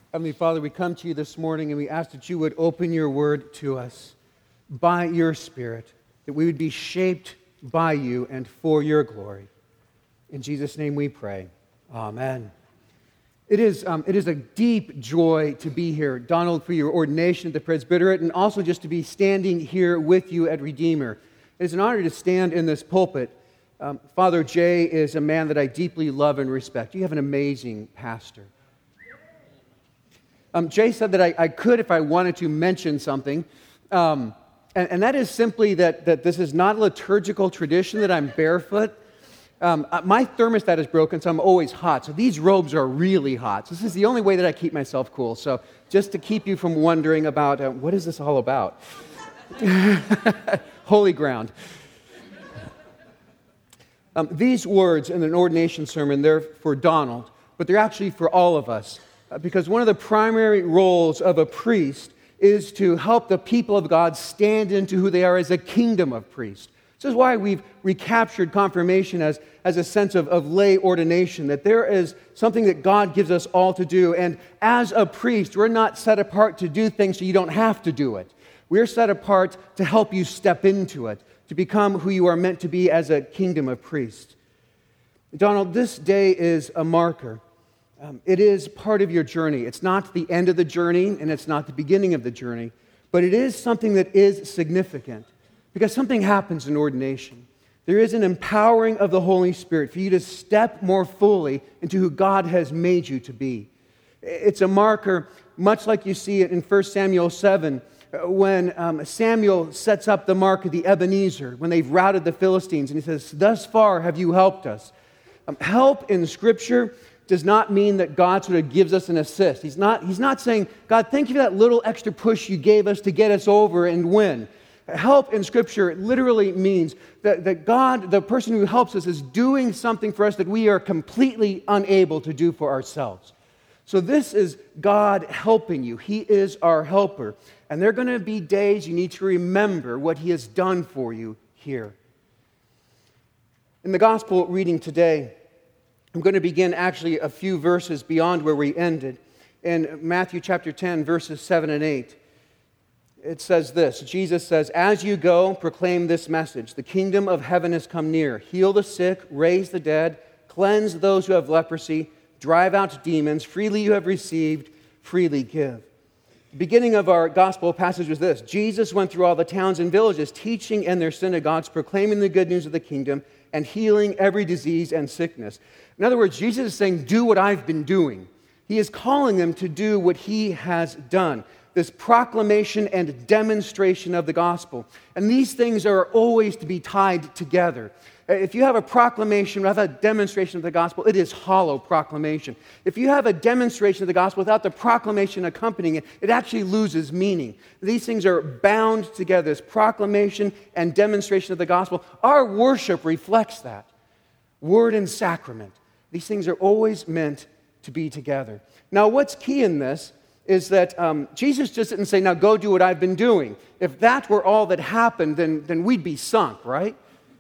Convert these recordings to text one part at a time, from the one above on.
Heavenly Father, we come to you this morning and we ask that you would open your word to us by your Spirit, that we would be shaped by you and for your glory. In Jesus' name we pray. Amen. It is a deep joy to be here, Donald, for your ordination at the Presbyterate, and also just to be standing here with you at Redeemer. It is an honor to stand in this pulpit. Father Jay is a man that I deeply love and respect. You have an amazing pastor. Jay said that I could, if I wanted to, mention something, and that is simply that this is not a liturgical tradition that I'm barefoot. My thermostat is broken, so I'm always hot. So these robes are really hot. So this is the only way that I keep myself cool. So just to keep you from wondering about what is this all about? Holy ground. These words in an ordination sermon, they're for Donald, but they're actually for all of us. Because one of the primary roles of a priest is to help the people of God stand into who they are as a kingdom of priests. This is why we've recaptured confirmation as a sense of lay ordination, that there is something that God gives us all to do. And as a priest, we're not set apart to do things so you don't have to do it. We're set apart to help you step into it, to become who you are meant to be as a kingdom of priests. Donald, this day is a marker. It is part of your journey. It's not the end of the journey, and it's not the beginning of the journey, but it is something that is significant because something happens in ordination. There is an empowering of the Holy Spirit for you to step more fully into who God has made you to be. It's a marker, much like you see it in 1 Samuel 7, when Samuel sets up the mark of the Ebenezer, when they've routed the Philistines, and he says, "Thus far have you helped us." Help in Scripture does not mean that God sort of gives us an assist. He's not saying, "God, thank you for that little extra push you gave us to get us over and win." Help in Scripture literally means that God, the person who helps us, is doing something for us that we are completely unable to do for ourselves. So this is God helping you. He is our helper. And there are going to be days you need to remember what He has done for you here. In the gospel reading today, I'm going to begin actually a few verses beyond where we ended. In Matthew chapter 10, verses 7 and 8, it says this. Jesus says, "As you go, proclaim this message. The kingdom of heaven has come near. Heal the sick, raise the dead, cleanse those who have leprosy, drive out demons. Freely you have received, freely give." The beginning of our gospel passage was this. Jesus went through all the towns and villages, teaching in their synagogues, proclaiming the good news of the kingdom, and healing every disease and sickness. In other words, Jesus is saying, do what I've been doing. He is calling them to do what He has done. This proclamation and demonstration of the gospel. And these things are always to be tied together. If you have a proclamation without a demonstration of the gospel, it is hollow proclamation. If you have a demonstration of the gospel without the proclamation accompanying it, it actually loses meaning. These things are bound together, this proclamation and demonstration of the gospel. Our worship reflects that. Word and sacrament. These things are always meant to be together. Now, what's key in this is that Jesus just didn't say, now go do what I've been doing. If that were all that happened, then we'd be sunk, right?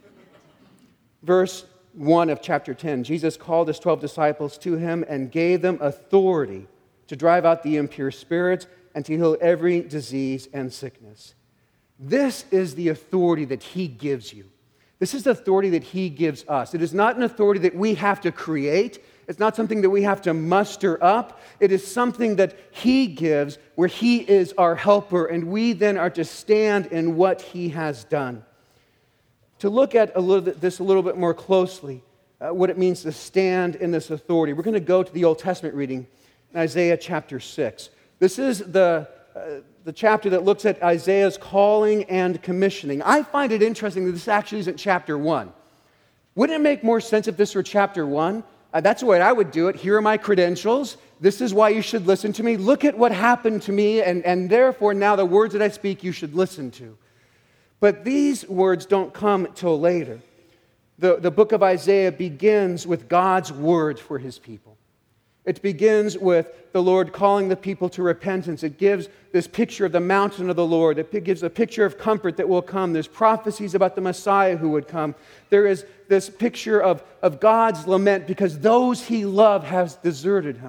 Verse 1 of chapter 10, Jesus called His 12 disciples to Him and gave them authority to drive out the impure spirits and to heal every disease and sickness. This is the authority that He gives you. This is the authority that He gives us. It is not an authority that we have to create. It's not something that we have to muster up. It is something that He gives where He is our helper, and we then are to stand in what He has done. To look at this a little bit more closely, what it means to stand in this authority, we're going to go to the Old Testament reading in Isaiah chapter 6. This is the chapter that looks at Isaiah's calling and commissioning. I find it interesting that this actually isn't chapter 1. Wouldn't it make more sense if this were chapter 1? That's the way I would do it. Here are my credentials. This is why you should listen to me. Look at what happened to me, and therefore now the words that I speak you should listen to. But these words don't come till later. The book of Isaiah begins with God's word for His people. It begins with the Lord calling the people to repentance. It gives this picture of the mountain of the Lord. It gives a picture of comfort that will come. There's prophecies about the Messiah who would come. There is this picture of God's lament because those He loved have deserted Him.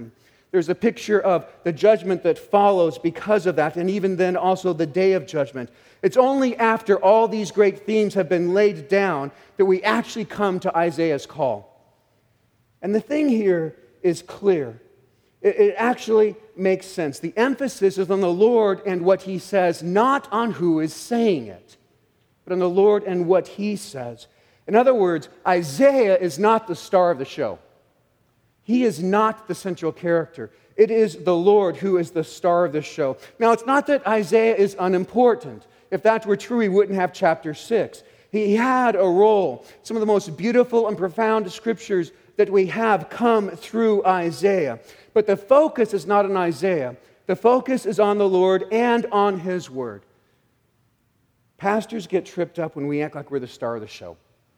There's a picture of the judgment that follows because of that, and even then also the day of judgment. It's only after all these great themes have been laid down that we actually come to Isaiah's call. And the thing here is clear. It actually makes sense. The emphasis is on the Lord and what He says, not on who is saying it, but on the Lord and what He says. In other words, Isaiah is not the star of the show. He is not the central character. It is the Lord who is the star of the show. Now, it's not that Isaiah is unimportant. If that were true, he wouldn't have chapter 6. He had a role. Some of the most beautiful and profound scriptures that we have come through Isaiah. But the focus is not on Isaiah. The focus is on the Lord and on His Word. Pastors get tripped up when we act like we're the star of the show.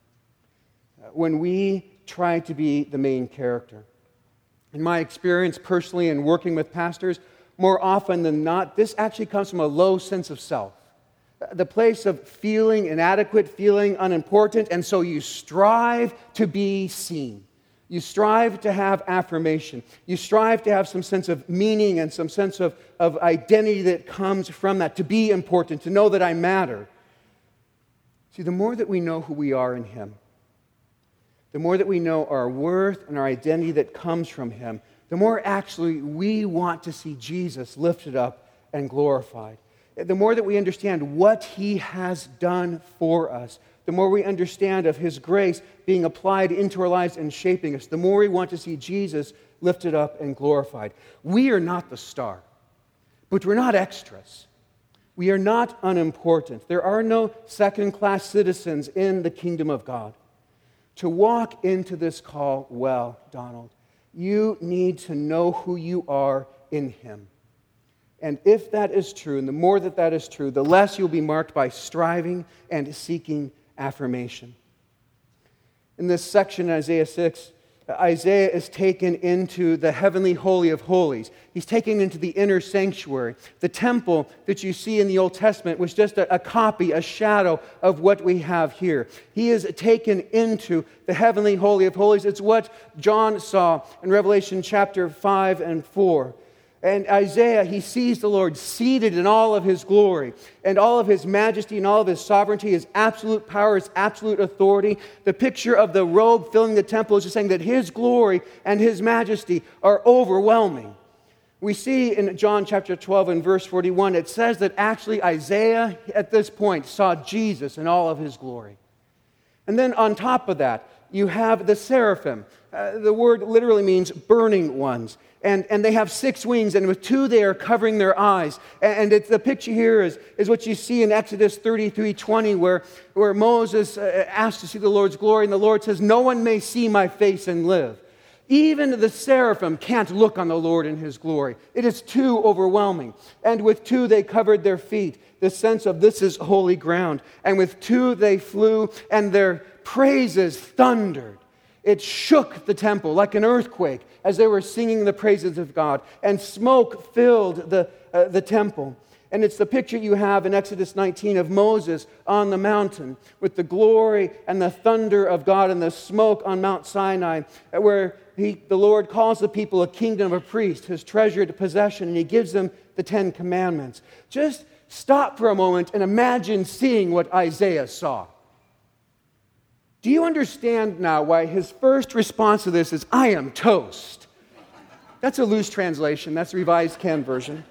When we try to be the main character. In my experience personally in working with pastors, more often than not, this actually comes from a low sense of self. The place of feeling inadequate, feeling unimportant, and so you strive to be seen. You strive to have affirmation. You strive to have some sense of meaning and some sense of identity that comes from that, to be important, to know that I matter. See, the more that we know who we are in Him, the more that we know our worth and our identity that comes from Him, the more actually we want to see Jesus lifted up and glorified. The more that we understand what He has done for us, the more we understand of His grace being applied into our lives and shaping us, the more we want to see Jesus lifted up and glorified. We are not the star, but we're not extras. We are not unimportant. There are no second-class citizens in the kingdom of God. To walk into this call well, Donald, you need to know who you are in Him. And if that is true, and the more that that is true, the less you'll be marked by striving and seeking affirmation. In this section in Isaiah 6, Isaiah is taken into the heavenly holy of holies. He's taken into the inner sanctuary. The temple that you see in the Old Testament was just a copy, a shadow of what we have here. He is taken into the heavenly holy of holies. It's what John saw in Revelation chapter 5 and 4. And Isaiah, he sees the Lord seated in all of His glory and all of His majesty and all of His sovereignty, His absolute power, His absolute authority. The picture of the robe filling the temple is just saying that His glory and His majesty are overwhelming. We see in John chapter 12 and verse 41, it says that actually Isaiah at this point saw Jesus in all of His glory. And then on top of that, you have the seraphim. The word literally means burning ones. And they have 6 wings, and with 2 they are covering their eyes. And the picture here is what you see in Exodus 33:20, where Moses asked to see the Lord's glory, and the Lord says, "No one may see my face and live." Even the seraphim can't look on the Lord in His glory. It is too overwhelming. And with 2 they covered their feet, the sense of this is holy ground. And with 2 they flew, and their praises thundered. It shook the temple like an earthquake as they were singing the praises of God, and smoke filled the temple. And it's the picture you have in Exodus 19 of Moses on the mountain with the glory and the thunder of God and the smoke on Mount Sinai, where the Lord calls the people a kingdom of a priest, His treasured possession, and He gives them the 10 commandments. Just stop for a moment and imagine seeing what Isaiah saw. Do you understand now why his first response to this is, "I am toast"? That's a loose translation. That's the Revised Ken version.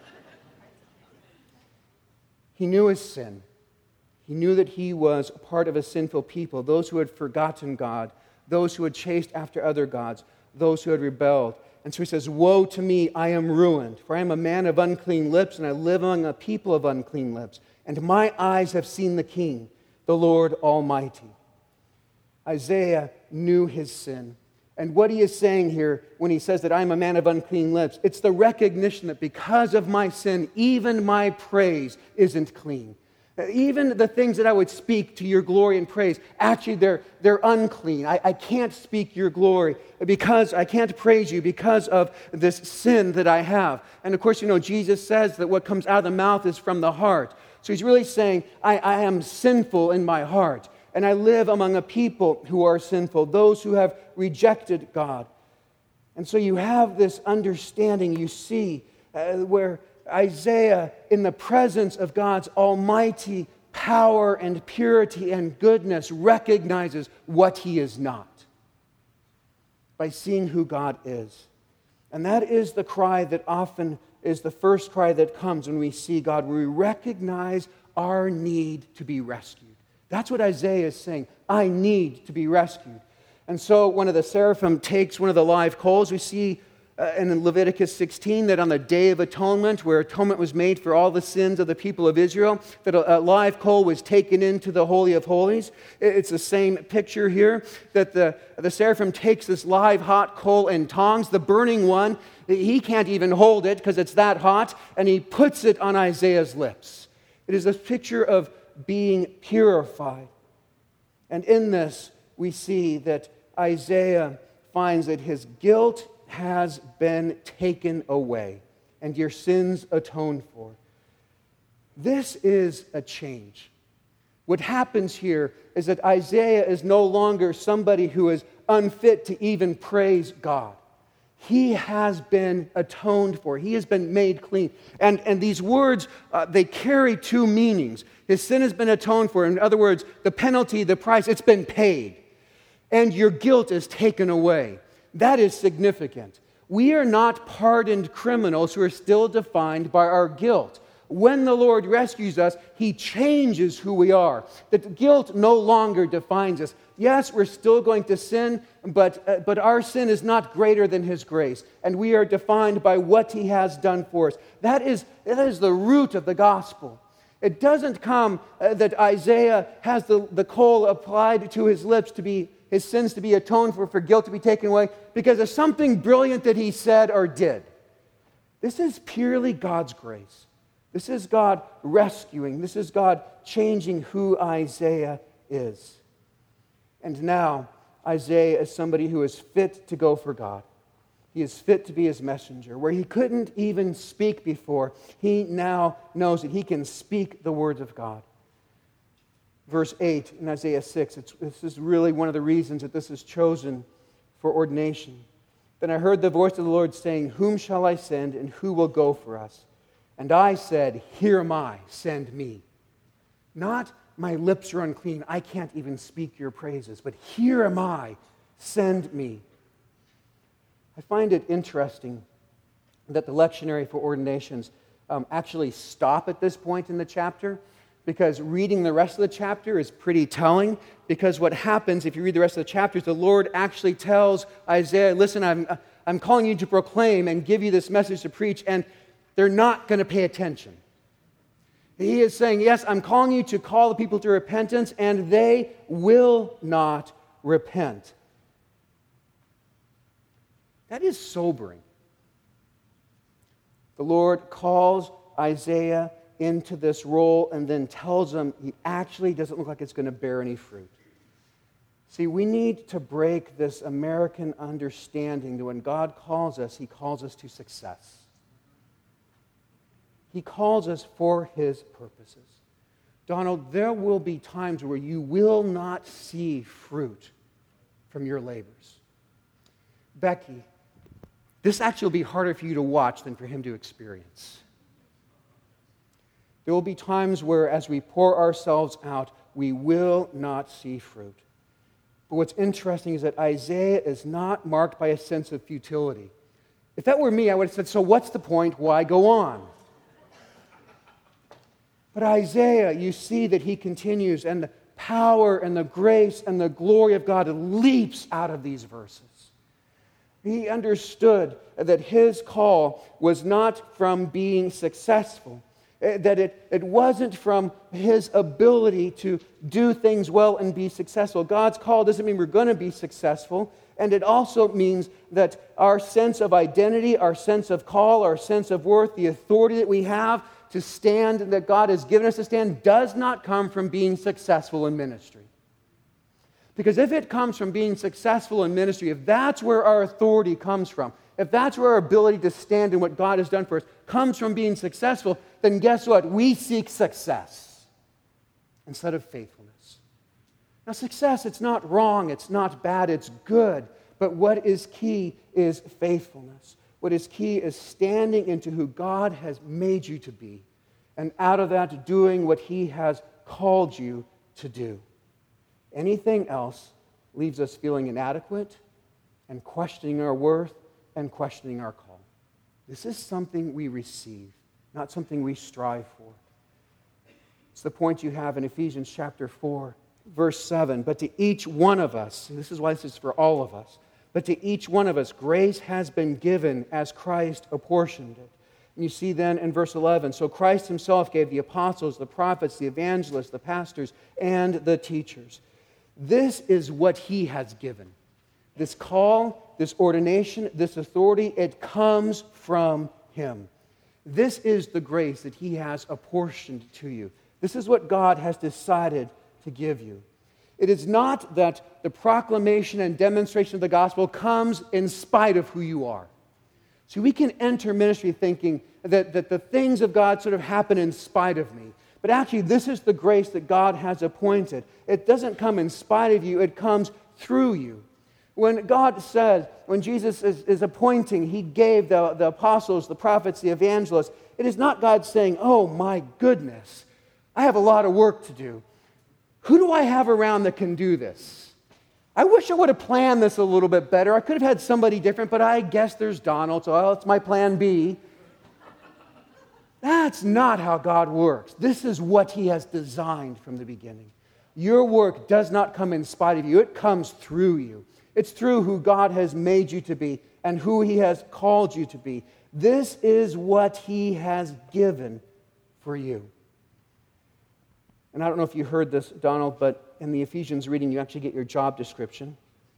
He knew his sin. He knew that he was a part of a sinful people, those who had forgotten God, those who had chased after other gods, those who had rebelled. And so he says, "Woe to me, I am ruined, for I am a man of unclean lips, and I live among a people of unclean lips. And my eyes have seen the King, the Lord Almighty." Isaiah knew his sin. And what he is saying here when he says that I'm a man of unclean lips, it's the recognition that because of my sin, even my praise isn't clean. Even the things that I would speak to your glory and praise, actually they're unclean. I can't speak your glory because I can't praise you because of this sin that I have. And of course, Jesus says that what comes out of the mouth is from the heart. So he's really saying, I am sinful in my heart. And I live among a people who are sinful, those who have rejected God. And so you have this understanding, you see, where Isaiah, in the presence of God's almighty power and purity and goodness, recognizes what he is not by seeing who God is. And that is the cry that often is the first cry that comes when we see God, where we recognize our need to be rescued. That's what Isaiah is saying. I need to be rescued. And so one of the seraphim takes one of the live coals. We see in Leviticus 16 that on the Day of Atonement, where atonement was made for all the sins of the people of Israel, that a live coal was taken into the Holy of Holies. It's the same picture here, that the seraphim takes this live hot coal and tongs, the burning one. He can't even hold it because it's that hot, and he puts it on Isaiah's lips. It is a picture of being purified. And in this, we see that Isaiah finds that his guilt has been taken away and your sins atoned for. This is a change. What happens here is that Isaiah is no longer somebody who is unfit to even praise God. He has been atoned for. He has been made clean. And these words, they carry two meanings. His sin has been atoned for. In other words, the penalty, the price, it's been paid. And your guilt is taken away. That is significant. We are not pardoned criminals who are still defined by our guilt. When the Lord rescues us, He changes who we are. That guilt no longer defines us. Yes, we're still going to sin, but our sin is not greater than His grace. And we are defined by what He has done for us. That is the root of the gospel. It doesn't come that Isaiah has the coal applied to his lips to be his sins to be atoned for guilt to be taken away because of something brilliant that he said or did. This is purely God's grace. This is God rescuing. This is God changing who Isaiah is. And now, Isaiah is somebody who is fit to go for God. He is fit to be His messenger. Where he couldn't even speak before, he now knows that he can speak the words of God. Verse 8 in Isaiah 6, this is really one of the reasons that this is chosen for ordination. Then I heard the voice of the Lord saying, "Whom shall I send, and who will go for us? And I said, Here am I, send me." Not, my lips are unclean, I can't even speak your praises, but here am I, send me. I find it interesting that the lectionary for ordinations actually stop at this point in the chapter, because reading the rest of the chapter is pretty telling, because what happens if you read the rest of the chapter is the Lord actually tells Isaiah, listen, I'm calling you to proclaim and give you this message to preach, and they're not going to pay attention. He is saying, yes, I'm calling you to call the people to repentance, and they will not repent. That is sobering. The Lord calls Isaiah into this role and then tells him he actually doesn't look like it's going to bear any fruit. See, we need to break this American understanding that when God calls us, He calls us to success. He calls us for His purposes. Donald, there will be times where you will not see fruit from your labors. Becky, this actually will be harder for you to watch than for him to experience. There will be times where, as we pour ourselves out, we will not see fruit. But what's interesting is that Isaiah is not marked by a sense of futility. If that were me, I would have said, so what's the point? Why go on? But Isaiah, you see that he continues, and the power and the grace and the glory of God leaps out of these verses. He understood that his call was not from being successful, that it wasn't from his ability to do things well and be successful. God's call doesn't mean we're going to be successful, and it also means that our sense of identity, our sense of call, our sense of worth, the authority that we have to stand, that God has given us to stand, does not come from being successful in ministry. Because if it comes from being successful in ministry, if that's where our authority comes from, if that's where our ability to stand in what God has done for us comes from being successful, then guess what? We seek success instead of faithfulness. Now, success, it's not wrong, it's not bad, it's good. But what is key is faithfulness. What is key is standing into who God has made you to be, and out of that, doing what He has called you to do. Anything else leaves us feeling inadequate and questioning our worth and questioning our call. This is something we receive, not something we strive for. It's the point you have in Ephesians chapter 4, verse 7. But to each one of us, and this is why this is for all of us, but to each one of us, grace has been given as Christ apportioned it. And you see then in verse 11, so Christ Himself gave the apostles, the prophets, the evangelists, the pastors, and the teachers. This is what He has given. This call, this ordination, this authority, it comes from Him. This is the grace that He has apportioned to you. This is what God has decided to give you. It is not that the proclamation and demonstration of the gospel comes in spite of who you are. See, we can enter ministry thinking that the things of God sort of happen in spite of me. But actually, this is the grace that God has appointed. It doesn't come in spite of you, it comes through you. When God said, when Jesus is appointing, He gave the apostles, the prophets, the evangelists, it is not God saying, oh my goodness, I have a lot of work to do. Who do I have around that can do this? I wish I would have planned this a little bit better. I could have had somebody different, but I guess there's Donald, so it's my plan B. That's not how God works. This is what He has designed from the beginning. Your work does not come in spite of you. It comes through you. It's through who God has made you to be and who He has called you to be. This is what He has given for you. And I don't know if you heard this, Donald, but in the Ephesians reading, you actually get your job description.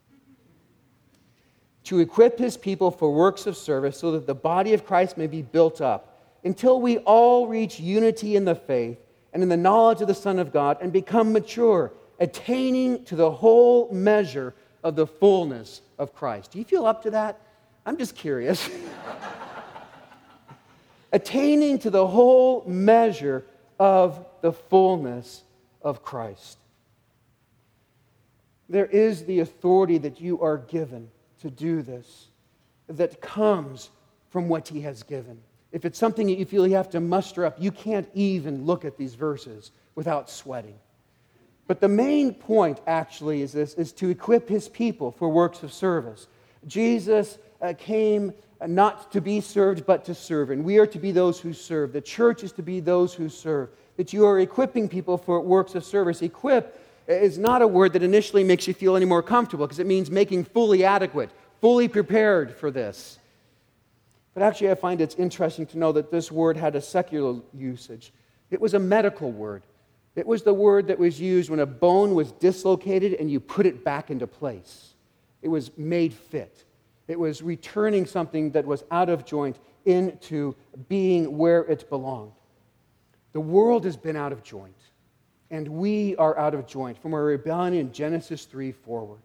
To equip His people for works of service so that the body of Christ may be built up until we all reach unity in the faith and in the knowledge of the Son of God and become mature, attaining to the whole measure of the fullness of Christ. Do you feel up to that? I'm just curious. Attaining to the whole measure of the fullness of Christ. There is the authority that you are given to do this that comes from what He has given. If it's something that you feel you have to muster up, you can't even look at these verses without sweating. But the main point actually is this, is to equip His people for works of service. Jesus came not to be served, but to serve. And we are to be those who serve. The church is to be those who serve. That you are equipping people for works of service. Equip is not a word that initially makes you feel any more comfortable because it means making fully adequate, fully prepared for this. But actually I find it's interesting to know that this word had a secular usage. It was a medical word. It was the word that was used when a bone was dislocated and you put it back into place. It was made fit. It was returning something that was out of joint into being where it belonged. The world has been out of joint, and we are out of joint from our rebellion in Genesis 3 forward.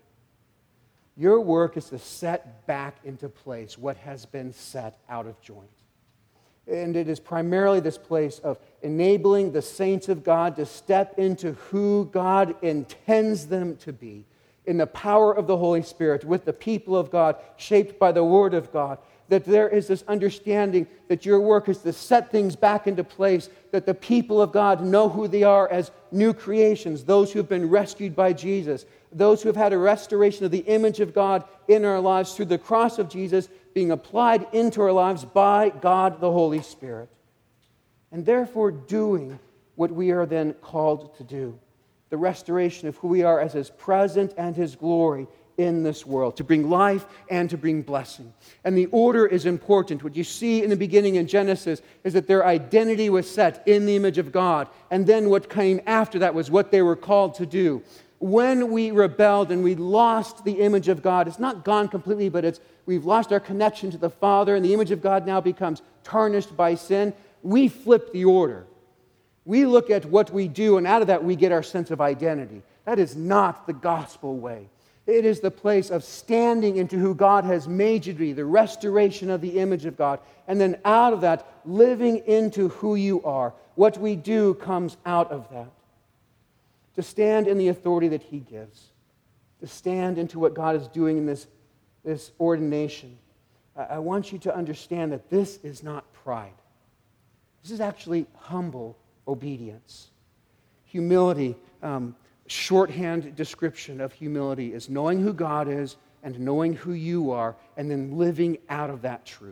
Your work is to set back into place what has been set out of joint. And it is primarily this place of enabling the saints of God to step into who God intends them to be in the power of the Holy Spirit with the people of God, shaped by the Word of God. That there is this understanding that your work is to set things back into place, that the people of God know who they are as new creations, those who have been rescued by Jesus, those who have had a restoration of the image of God in our lives through the cross of Jesus being applied into our lives by God the Holy Spirit. And therefore doing what we are then called to do, the restoration of who we are as His presence and His glory in this world, to bring life and to bring blessing. And the order is important. What you see in the beginning in Genesis is that their identity was set in the image of God, and then what came after that was what they were called to do. When we rebelled and we lost the image of God, it's not gone completely, but we've lost our connection to the Father, and the image of God now becomes tarnished by sin. We flip the order. We look at what we do, and out of that we get our sense of identity. That is not the gospel way. It is the place of standing into who God has made you to be, the restoration of the image of God, and then out of that, living into who you are. What we do comes out of that. To stand in the authority that He gives, to stand into what God is doing in this this ordination, I want you to understand that this is not pride. This is actually humble obedience. Humility, shorthand description of humility is knowing who God is and knowing who you are, and then living out of that truth.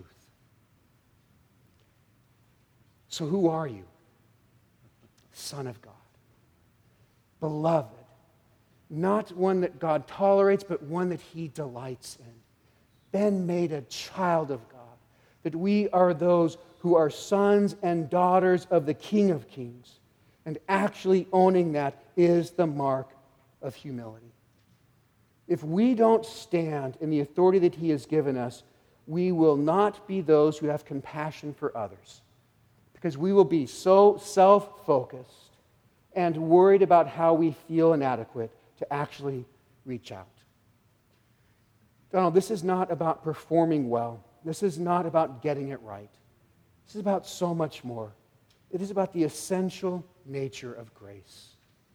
So who are you? Son of God. Beloved. Not one that God tolerates, but one that he delights in. Been made a child of God. That we are those who are sons and daughters of the King of Kings. And actually owning that is the mark of humility. If we don't stand in the authority that he has given us, we will not be those who have compassion for others. Because we will be so self-focused and worried about how we feel inadequate to actually reach out. Donald, this is not about performing well. This is not about getting it right. This is about so much more. It is about the essential nature of grace.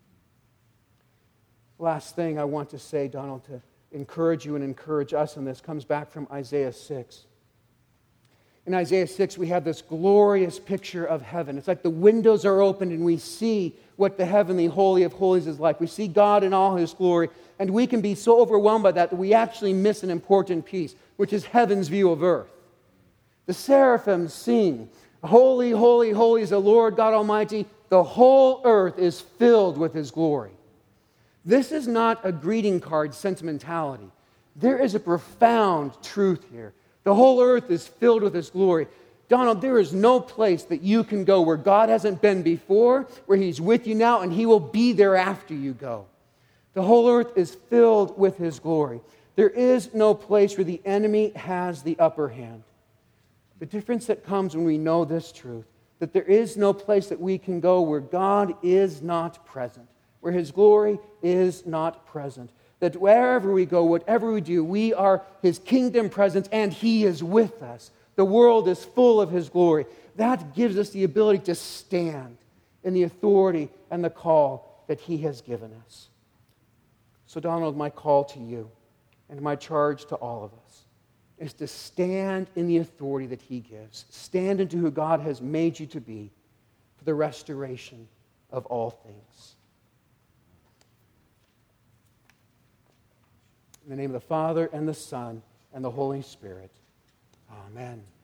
Last thing I want to say, Donald, to encourage you and encourage us in this comes back from Isaiah 6. In Isaiah 6, we have this glorious picture of heaven. It's like the windows are opened and we see what the heavenly Holy of Holies is like. We see God in all his glory, and we can be so overwhelmed by that we actually miss an important piece, which is heaven's view of earth. The seraphim sing, "Holy, holy, holy is the Lord God Almighty. The whole earth is filled with his glory." This is not a greeting card sentimentality. There is a profound truth here. The whole earth is filled with his glory. Donald, there is no place that you can go where God hasn't been before, where he's with you now, and he will be there after you go. The whole earth is filled with his glory. There is no place where the enemy has the upper hand. The difference that comes when we know this truth, that there is no place that we can go where God is not present, where his glory is not present. That wherever we go, whatever we do, we are his kingdom presence and he is with us. The world is full of his glory. That gives us the ability to stand in the authority and the call that he has given us. So, Donald, my call to you and my charge to all of us is to stand in the authority that he gives. Stand into who God has made you to be for the restoration of all things. In the name of the Father, and the Son, and the Holy Spirit. Amen.